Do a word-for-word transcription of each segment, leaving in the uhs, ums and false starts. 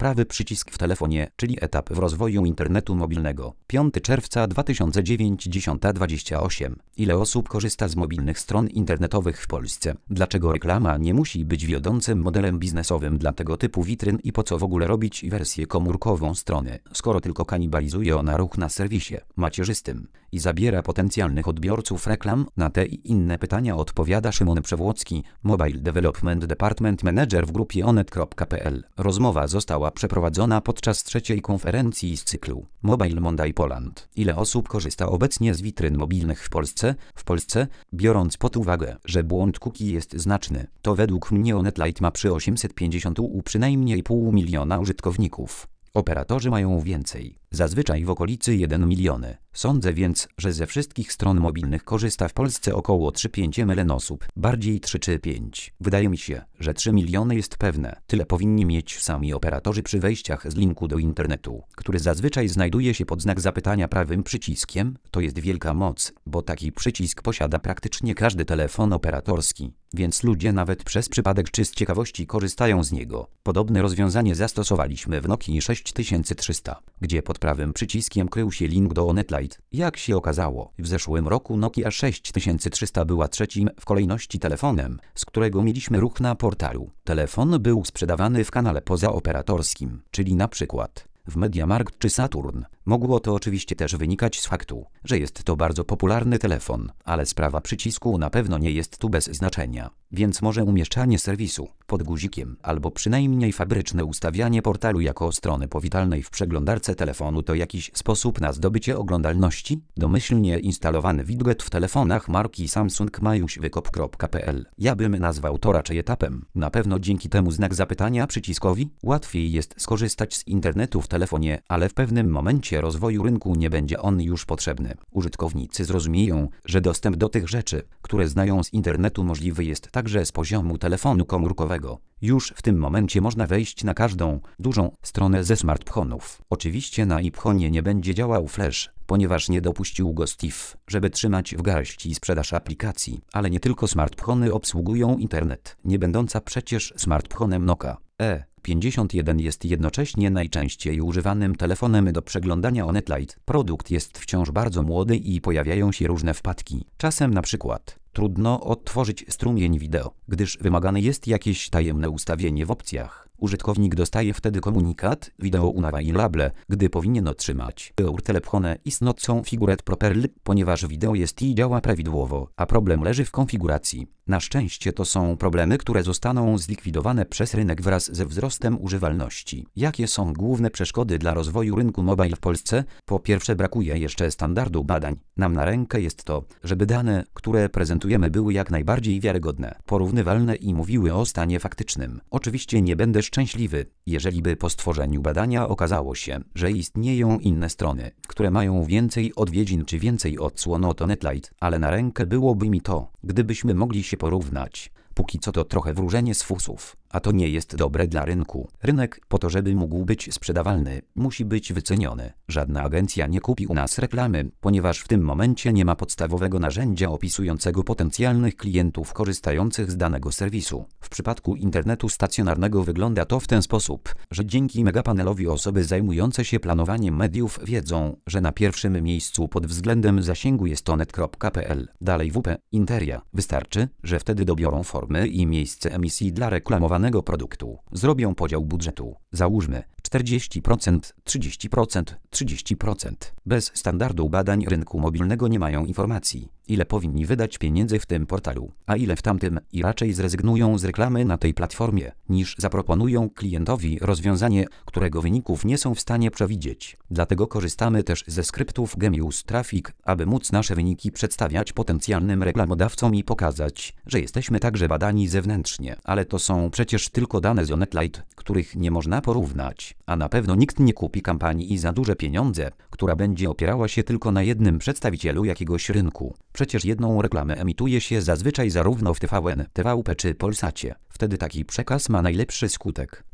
prawy przycisk w telefonie, czyli etap w rozwoju internetu mobilnego. piątego czerwca dwa tysiące dziewiątego, dziesiąta dwadzieścia osiem. Ile osób korzysta z mobilnych stron internetowych w Polsce? Dlaczego reklama nie musi być wiodącym modelem biznesowym dla tego typu witryn i po co w ogóle robić wersję komórkową strony, skoro tylko kanibalizuje ona ruch na serwisie macierzystym i zabiera potencjalnych odbiorców reklam? Na te i inne pytania odpowiada Szymon Przewłocki, Mobile Development Department Manager w grupie onet kropka pe el. Rozmowa została przeprowadzona podczas trzeciej konferencji z cyklu Mobile Monday Poland. Ile osób korzysta obecnie z witryn mobilnych w Polsce? W Polsce, biorąc pod uwagę, że błąd cookie jest znaczny, to według mnie OnetLight ma przy osiemset pięćdziesiąt u przynajmniej pół miliona użytkowników. Operatorzy mają więcej, zazwyczaj w okolicy jeden miliony. Sądzę więc, że ze wszystkich stron mobilnych korzysta w Polsce około trzy do pięciu milionów osób, bardziej trzy czy pięć. Wydaje mi się, że trzy miliony jest pewne. Tyle powinni mieć sami operatorzy przy wejściach z linku do internetu, który zazwyczaj znajduje się pod znak zapytania prawym przyciskiem. To jest wielka moc, bo taki przycisk posiada praktycznie każdy telefon operatorski, więc ludzie nawet przez przypadek czy z ciekawości korzystają z niego. Podobne rozwiązanie zastosowaliśmy w Nokii sześć tysięcy trzysta, gdzie pod prawym przyciskiem krył się link do OnetLight. Jak się okazało, w zeszłym roku Nokia sześć tysięcy trzysta była trzecim w kolejności telefonem, z którego mieliśmy ruch na portalu. Telefon był sprzedawany w kanale pozaoperatorskim, czyli na przykład w MediaMarkt czy Saturn. Mogło to oczywiście też wynikać z faktu, że jest to bardzo popularny telefon, ale sprawa przycisku na pewno nie jest tu bez znaczenia, więc może umieszczanie serwisu pod guzikiem albo przynajmniej fabryczne ustawianie portalu jako strony powitalnej w przeglądarce telefonu to jakiś sposób na zdobycie oglądalności? Domyślnie instalowany widget w telefonach marki Samsung ma już wykop kropka pe el. Ja bym nazwał to raczej etapem. Na pewno dzięki temu znak zapytania przyciskowi łatwiej jest skorzystać z internetu w telefonie, ale w pewnym momencie rozwoju rynku nie będzie on już potrzebny. Użytkownicy zrozumieją, że dostęp do tych rzeczy, które znają z internetu, możliwy jest także z poziomu telefonu komórkowego. Już w tym momencie można wejść na każdą dużą stronę ze smartfonów. Oczywiście na iPhonie nie będzie działał flash, ponieważ nie dopuścił go Steve, żeby trzymać w garści sprzedaż aplikacji, ale nie tylko smartfony obsługują internet, nie będąca przecież smartfonem Nokia E pięćdziesiąt jeden jest jednocześnie najczęściej używanym telefonem do przeglądania OnetLight. Produkt jest wciąż bardzo młody i pojawiają się różne wpadki. Czasem na przykład trudno odtworzyć strumień wideo, gdyż wymagane jest jakieś tajemne ustawienie w opcjach. Użytkownik dostaje wtedy komunikat "Video unavailable", gdy powinien otrzymać "Your telephone is not configured properly", ponieważ wideo jest i działa prawidłowo, a problem leży w konfiguracji. Na szczęście to są problemy, które zostaną zlikwidowane przez rynek wraz ze wzrostem używalności. Jakie są główne przeszkody dla rozwoju rynku mobile w Polsce? Po pierwsze, brakuje jeszcze standardu badań. Nam na rękę jest to, żeby dane, które prezentujemy, były jak najbardziej wiarygodne, porównywalne i mówiły o stanie faktycznym. Oczywiście nie będę szczęśliwy, jeżeli by po stworzeniu badania okazało się, że istnieją inne strony, które mają więcej odwiedzin czy więcej odsłon od OnetLight, ale na rękę byłoby mi to, gdybyśmy mogli się porównać. Póki co to trochę wróżenie z fusów, a to nie jest dobre dla rynku. Rynek, po to żeby mógł być sprzedawalny, musi być wyceniony. Żadna agencja nie kupi u nas reklamy, ponieważ w tym momencie nie ma podstawowego narzędzia opisującego potencjalnych klientów korzystających z danego serwisu. W przypadku internetu stacjonarnego wygląda to w ten sposób, że dzięki megapanelowi osoby zajmujące się planowaniem mediów wiedzą, że na pierwszym miejscu pod względem zasięgu jest onet kropka pe el. Dalej W P, Interia. Wystarczy, że wtedy dobiorą formy i miejsce emisji dla reklamowanego produktu. Zrobią podział budżetu. Załóżmy czterdzieści procent, trzydzieści procent, trzydzieści procent. Bez standardu badań rynku mobilnego nie mają informacji, ile powinni wydać pieniędzy w tym portalu, a ile w tamtym, i raczej zrezygnują z reklamy na tej platformie, niż zaproponują klientowi rozwiązanie, którego wyników nie są w stanie przewidzieć. Dlatego korzystamy też ze skryptów Genius Traffic, aby móc nasze wyniki przedstawiać potencjalnym reklamodawcom i pokazać, że jesteśmy także badani zewnętrznie. Ale to są przecież tylko dane z OnetLight, których nie można porównać, a na pewno nikt nie kupi kampanii i za duże pieniądze, która będzie opierała się tylko na jednym przedstawicielu jakiegoś rynku. Przecież jedną reklamę emituje się zazwyczaj zarówno w T V N, T V P czy Polsacie. Wtedy taki przekaz ma najlepszy skutek.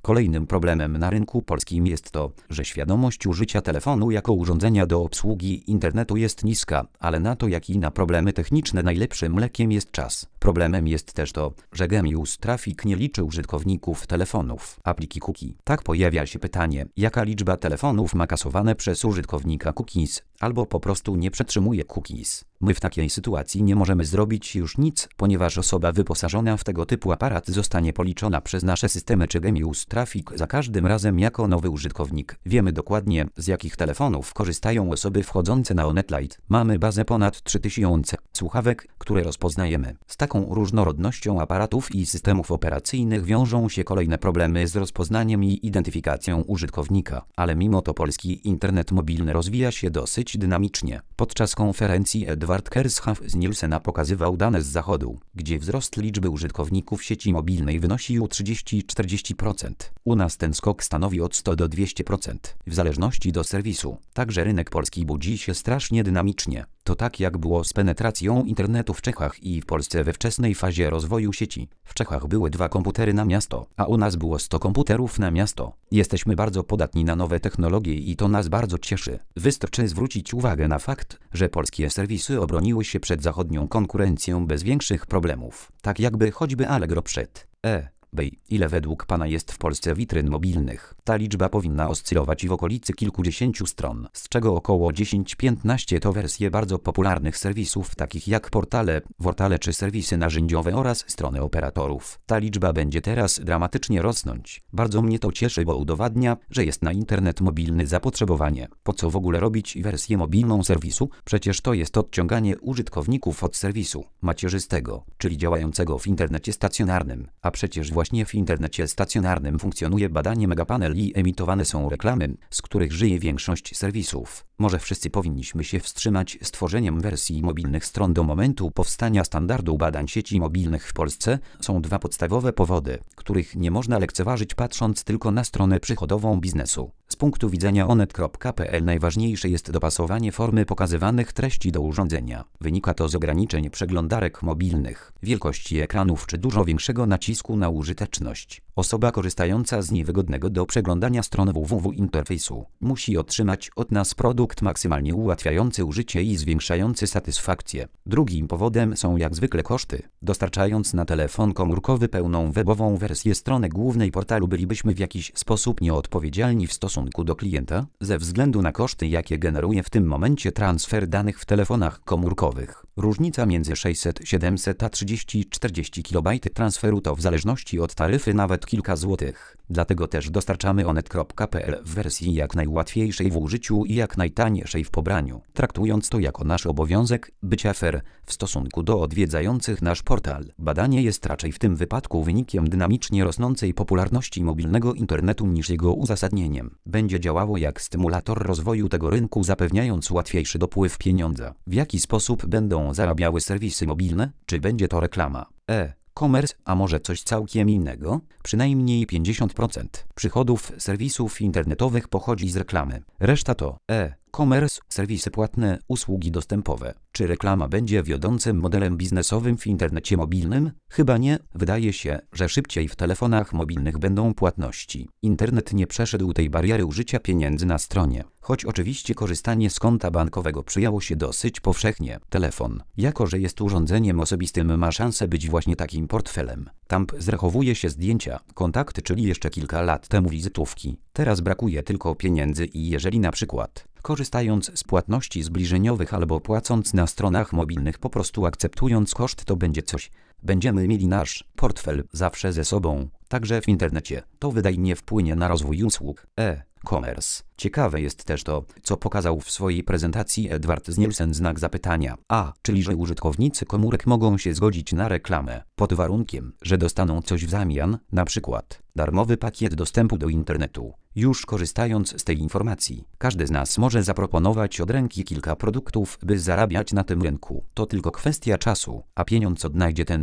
Kolejnym problemem na rynku polskim jest to, że świadomość użycia telefonu jako urządzenia do obsługi internetu jest niska, ale na to jak i na problemy techniczne najlepszym lekiem jest czas. Problemem jest też to, że Genius Traffic nie liczy użytkowników telefonów, apliki cookie. Tak pojawia się pytanie, jaka liczba telefonów ma kasowane przez użytkownika cookies, albo po prostu nie przetrzymuje cookies. My w takiej sytuacji nie możemy zrobić już nic, ponieważ osoba wyposażona w tego typu aparat zostanie policzona przez nasze systemy czy Genius Traffic za każdym razem jako nowy użytkownik. Wiemy dokładnie, z jakich telefonów korzystają osoby wchodzące na OnetLight. Mamy bazę ponad trzy tysiące słuchawek, które rozpoznajemy. Z taką różnorodnością aparatów i systemów operacyjnych wiążą się kolejne problemy z rozpoznaniem i identyfikacją użytkownika. Ale mimo to polski internet mobilny rozwija się dosyć dynamicznie. Podczas konferencji Edward Kershaf z Nielsena pokazywał dane z zachodu, gdzie wzrost liczby użytkowników sieci mobilnej wynosił trzydzieści do czterdziestu procent. U nas ten skok stanowi od stu do dwustu procent, w zależności do serwisu. Także rynek polski budzi się strasznie dynamicznie. To tak jak było z penetracją internetu w Czechach i w Polsce we wczesnej fazie rozwoju sieci. W Czechach były dwa komputery na miasto, a u nas było sto komputerów na miasto. Jesteśmy bardzo podatni na nowe technologie i to nas bardzo cieszy. Wystarczy zwrócić uwagę na fakt, że polskie serwisy obroniły się przed zachodnią konkurencją bez większych problemów. Tak jakby choćby Allegro przed e. Bej, ile według Pana jest w Polsce witryn mobilnych? Ta liczba powinna oscylować w okolicy kilkudziesięciu stron, z czego około dziesięć do piętnastu to wersje bardzo popularnych serwisów takich jak portale, wortale czy serwisy narzędziowe oraz strony operatorów. Ta liczba będzie teraz dramatycznie rosnąć. Bardzo mnie to cieszy, bo udowadnia, że jest na internet mobilny zapotrzebowanie. Po co w ogóle robić wersję mobilną serwisu? Przecież to jest odciąganie użytkowników od serwisu macierzystego, czyli działającego w internecie stacjonarnym, a przecież właśnie w internecie stacjonarnym funkcjonuje badanie Megapanel i emitowane są reklamy, z których żyje większość serwisów. Może wszyscy powinniśmy się wstrzymać z tworzeniem wersji mobilnych stron do momentu powstania standardu badań sieci mobilnych w Polsce? Są dwa podstawowe powody, których nie można lekceważyć patrząc tylko na stronę przychodową biznesu. Z punktu widzenia onet kropka pe el najważniejsze jest dopasowanie formy pokazywanych treści do urządzenia. Wynika to z ograniczeń przeglądarek mobilnych, wielkości ekranów czy dużo większego nacisku na użyteczność. Osoba korzystająca z niewygodnego do przeglądania stron www interfejsu musi otrzymać od nas produkt maksymalnie ułatwiający użycie i zwiększający satysfakcję. Drugim powodem są jak zwykle koszty. Dostarczając na telefon komórkowy pełną webową wersję strony głównej portalu bylibyśmy w jakiś sposób nieodpowiedzialni w stosunku do klienta, ze względu na koszty, jakie generuje w tym momencie transfer danych w telefonach komórkowych. Różnica między sześćset, siedemset a trzydzieści czterdzieści kilobajtów transferu to w zależności od taryfy nawet kilka złotych. Dlatego też dostarczamy onet kropka pe el w wersji jak najłatwiejszej w użyciu i jak najtaniejszej w pobraniu, traktując to jako nasz obowiązek bycia fair w stosunku do odwiedzających nasz portal. Badanie jest raczej w tym wypadku wynikiem dynamicznie rosnącej popularności mobilnego internetu niż jego uzasadnieniem. Będzie działało jak stymulator rozwoju tego rynku, zapewniając łatwiejszy dopływ pieniądza. W jaki sposób będą zarabiały serwisy mobilne? Czy będzie to reklama? E. Commerce, a może coś całkiem innego? Przynajmniej pięćdziesiąt procent przychodów serwisów internetowych pochodzi z reklamy. Reszta to e-commerce, serwisy płatne, usługi dostępowe. Czy reklama będzie wiodącym modelem biznesowym w internecie mobilnym? Chyba nie. Wydaje się, że szybciej w telefonach mobilnych będą płatności. Internet nie przeszedł tej bariery użycia pieniędzy na stronie. Choć oczywiście korzystanie z konta bankowego przyjęło się dosyć powszechnie. Telefon, jako że jest urządzeniem osobistym, ma szansę być właśnie takim portfelem. Tam zrachowuje się zdjęcia, kontakty, czyli jeszcze kilka lat temu wizytówki. Teraz brakuje tylko pieniędzy i jeżeli na przykład korzystając z płatności zbliżeniowych albo płacąc na stronach mobilnych, po prostu akceptując koszt, to będzie coś. Będziemy mieli nasz portfel zawsze ze sobą, także w internecie. To wydajnie wpłynie na rozwój usług e-commerce. Ciekawe jest też to, co pokazał w swojej prezentacji Edward z Nielsen znak zapytania. A, czyli że użytkownicy komórek mogą się zgodzić na reklamę, pod warunkiem, że dostaną coś w zamian, na przykład darmowy pakiet dostępu do internetu. Już korzystając z tej informacji, każdy z nas może zaproponować od ręki kilka produktów, by zarabiać na tym rynku. To tylko kwestia czasu, a pieniądz odnajdzie ten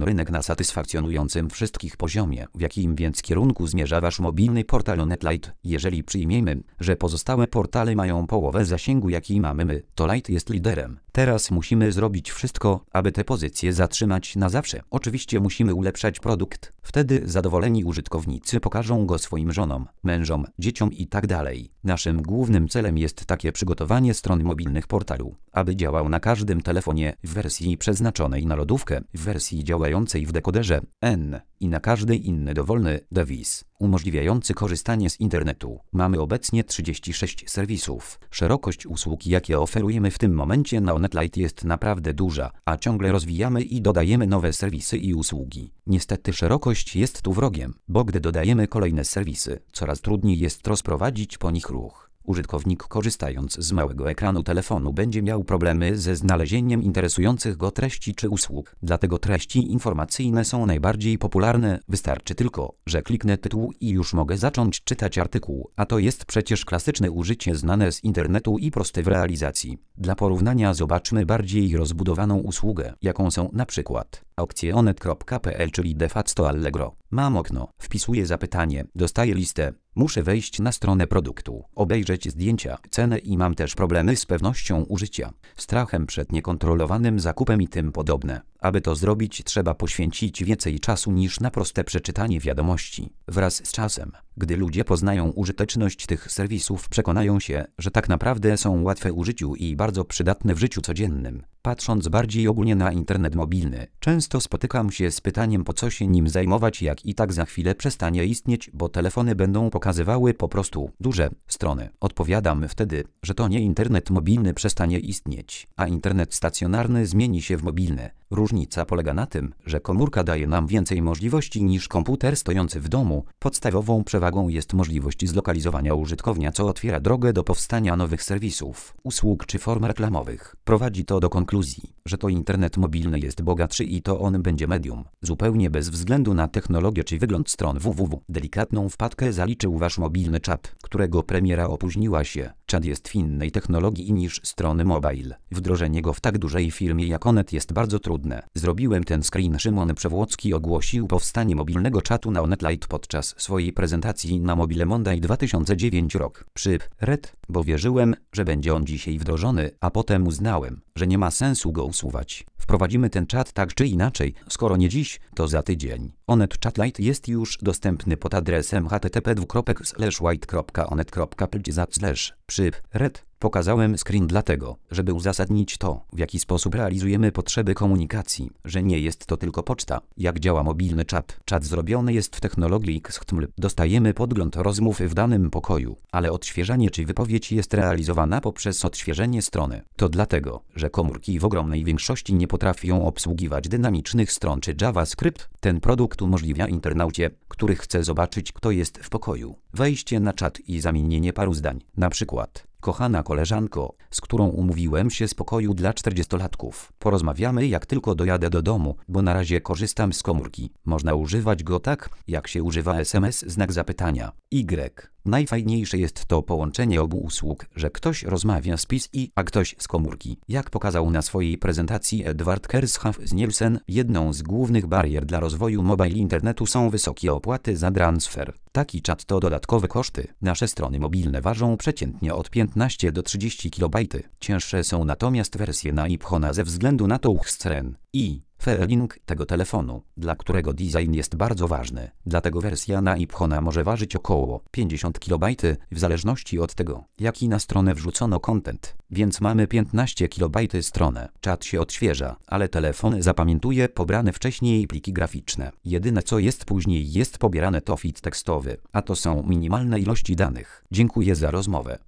rynek na satysfakcjonującym wszystkich poziomie. W jakim więc kierunku zmierza wasz mobilny portal Onet Lite? Jeżeli przyjmiemy, że pozostałe portale mają połowę zasięgu jaki mamy my, to Lite jest liderem. Teraz musimy zrobić wszystko, aby tę pozycję zatrzymać na zawsze. Oczywiście musimy ulepszać produkt, wtedy zadowoleni użytkownicy pokażą go swoim żonom, mężom, dzieciom i tak dalej. Naszym głównym celem jest takie przygotowanie stron mobilnych portalu, aby działał na każdym telefonie w wersji przeznaczonej na lodówkę, w wersji działającej w dekoderze N i na każdy inny dowolny device umożliwiający korzystanie z internetu. Mamy obecnie trzydzieści sześć serwisów. Szerokość usług, jakie oferujemy w tym momencie na Onet Lite jest naprawdę duża, a ciągle rozwijamy i dodajemy nowe serwisy i usługi. Niestety szerokość jest tu wrogiem, bo gdy dodajemy kolejne serwisy, coraz trudniej jest rozprowadzić po nich ruch. Użytkownik korzystając z małego ekranu telefonu będzie miał problemy ze znalezieniem interesujących go treści czy usług. Dlatego treści informacyjne są najbardziej popularne. Wystarczy tylko, że kliknę tytuł i już mogę zacząć czytać artykuł, a to jest przecież klasyczne użycie znane z internetu i proste w realizacji. Dla porównania zobaczmy bardziej rozbudowaną usługę, jaką są na przykład aukcje onet kropka pe el, czyli de facto Allegro. Mam okno, wpisuję zapytanie, dostaję listę. Muszę wejść na stronę produktu, obejrzeć zdjęcia, cenę i mam też problemy z pewnością użycia, strachem przed niekontrolowanym zakupem i tym podobne. Aby to zrobić, trzeba poświęcić więcej czasu niż na proste przeczytanie wiadomości. Wraz z czasem, gdy ludzie poznają użyteczność tych serwisów, przekonają się, że tak naprawdę są łatwe w użyciu i bardzo przydatne w życiu codziennym. Patrząc bardziej ogólnie na internet mobilny, często spotykam się z pytaniem, po co się nim zajmować, jak i tak za chwilę przestanie istnieć, bo telefony będą pokazywały po prostu duże strony. Odpowiadam wtedy, że to nie internet mobilny przestanie istnieć, a internet stacjonarny zmieni się w mobilny. Różnica polega na tym, że komórka daje nam więcej możliwości niż komputer stojący w domu. Podstawową przewagą jest możliwość zlokalizowania użytkownia, co otwiera drogę do powstania nowych serwisów, usług czy form reklamowych. Prowadzi to do konkluzji, że to internet mobilny jest bogatszy i to on będzie medium, zupełnie bez względu na technologię czy wygląd stron www. Delikatną wpadkę zaliczył wasz mobilny czat, którego premiera opóźniła się. Czat jest w innej technologii niż strony mobile. Wdrożenie go w tak dużej firmie jak Onet jest bardzo trudne. Zrobiłem ten screen. Szymon Przewłocki ogłosił powstanie mobilnego czatu na Onet Lite podczas swojej prezentacji na Mobile Monday dwa tysiące dziewiąty rok. Przyp, red, bo wierzyłem, że będzie on dzisiaj wdrożony, a potem uznałem, że nie ma sensu go usuwać. Wprowadzimy ten czat tak czy inaczej, skoro nie dziś, to za tydzień. Onet Chat Lite jest już dostępny pod adresem h t t p dwukropek slash white kropka onet kropka p l slash przyp red. Pokazałem screen dlatego, żeby uzasadnić to, w jaki sposób realizujemy potrzeby komunikacji, że nie jest to tylko poczta. Jak działa mobilny czat? Czat zrobiony jest w technologii X H T M L. Dostajemy podgląd rozmów w danym pokoju, ale odświeżanie czy wypowiedź jest realizowana poprzez odświeżenie strony. To dlatego, że komórki w ogromnej większości nie potrafią obsługiwać dynamicznych stron czy JavaScript. Ten produkt umożliwia internaucie, który chce zobaczyć, kto jest w pokoju, wejście na czat i zamienienie paru zdań. Na przykład: kochana koleżanko, z którą umówiłem się z pokoju dla czterdziestolatków. Porozmawiamy, jak tylko dojadę do domu, bo na razie korzystam z komórki. Można używać go tak, jak się używa es em es znak zapytania. Y. Najfajniejsze jest to połączenie obu usług, że ktoś rozmawia z P C, a ktoś z komórki. Jak pokazał na swojej prezentacji Edward Kershaf z Nielsen, jedną z głównych barier dla rozwoju mobile internetu są wysokie opłaty za transfer. Taki czat to dodatkowe koszty. Nasze strony mobilne ważą przeciętnie od piętnaście do trzydziestu kilobajtów. Cięższe są natomiast wersje na iPhone'a ze względu na touchscreen i feeling tego telefonu, dla którego design jest bardzo ważny. Dlatego wersja na iPhone'a może ważyć około pięćdziesiąt kilobajtów w zależności od tego, jaki na stronę wrzucono content. Więc mamy piętnaście kilobajtów stronę. Czat się odświeża, ale telefon zapamiętuje pobrane wcześniej pliki graficzne. Jedyne co jest później jest pobierane to feed tekstowy, a to są minimalne ilości danych. Dziękuję za rozmowę.